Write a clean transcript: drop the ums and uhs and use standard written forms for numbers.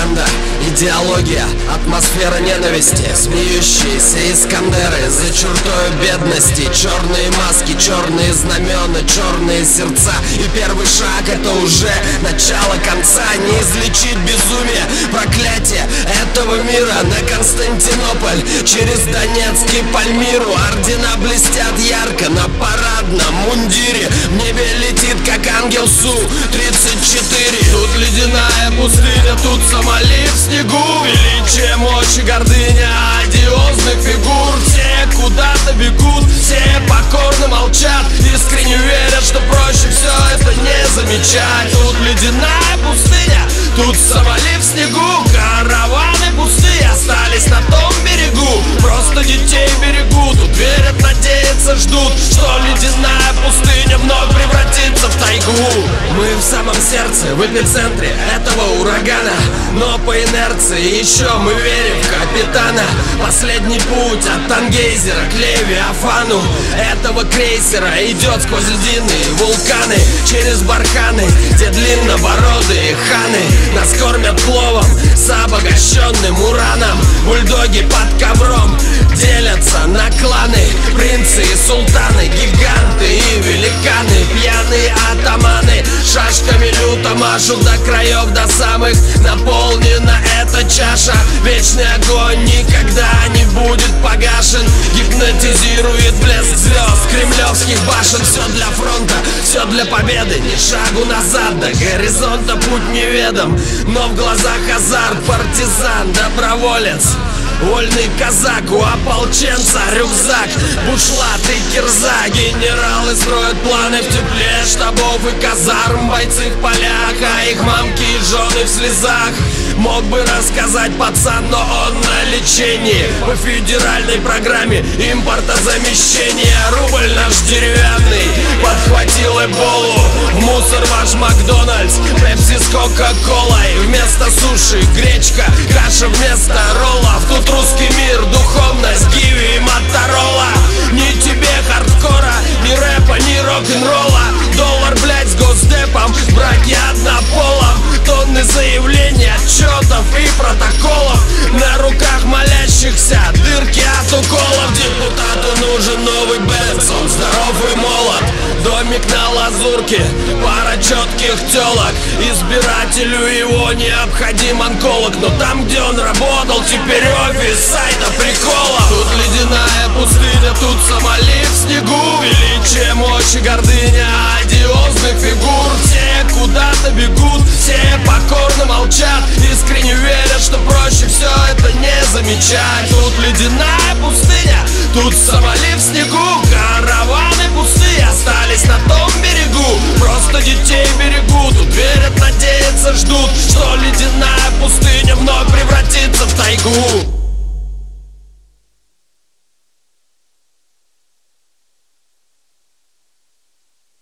пропаганда, идеология, атмосфера ненависти, смеющиеся искандеры за чертою бедности, черные маски, черные знамена, черные сердца. И первый шаг — это уже начало конца. Не излечить безумие, проклятие этого мира. На Константинополь через Донецк и Пальмиру ордена блестят ярко на парадном мундире. В небе летит, как ангел Су-34. Тут ледяная пустыня, тут Сомали в снегу. Величие, мощь и гордыня одиозных фигур. Все куда-то бегут, все покорно молчат, искренне верят, что проще все это не замечать. Тут ледяная пустыня, тут Сомали в снегу. Караваны пустые остались на том берегу, просто детей берегут. Тут верят, надеются, ждут, что ледяная пустыня вновь превратится в тайгу. Мы в самом сердце, в эпицентре этого урагана, но по инерции еще мы верим в капитана. Последний путь от Тангейзера к Левиафану этого крейсера идет сквозь ледяные вулканы, через барханы, где длиннобородые ханы нас кормят пловом с обогащенным ураном. Бульдоги под ковром делятся на кланы, принцы и султаны, гиганты и великаны, пьяные атаманы шашками люто машут до краев, до самых наполнена эта чаша. Вечный огонь никогда не будет погашен, гипнотизирует блеск звезд кремлевских башен. Все для фронта, все для победы, ни шагу назад, до горизонта путь неведом, но в глазах азарт. Партизан, доброволец, вольный казак, у ополченца рюкзак, бушлат и кирза. Генералы строят планы в тепле штабов и казарм, бойцы в полях, а их мамки и жены в слезах. Мог бы рассказать пацан, но он на лечении по федеральной программе импортозамещения. Рубль наш деревянный подхватил эболу, в мусор ваш Макдональдс, пепси с кока-колой. Вместо суши гречка, каша вместо роллов. Тут русский мир, духовность, Гиви и Моторола. Ни тебе хардкора, ни рэпа, ни рок-н-ролла. Доллар, блять, с госдепом, браки однополом. Тонны заявлений, отчетов и протоколов. На руках молящихся дырки от уколов. Депутату нужен новый Бенц, он здоров и молод. Домик на лазурке, пара четких телок. Избирателю его необходим онколог, но там, где он работал, теперь офис сайта приколов. Тут ледяная пустыня, тут Сомали в снегу. Величие, мощь и гордыня одиозных фигур. Все куда-то бегут, все покорно молчат, искренне верят, что проще все это не замечать. Тут ледяная пустыня, тут Сомали в снегу. Караваны пустые остались на том берегу, просто детей берегут. Тут верят, надеются, ждут, что ледяная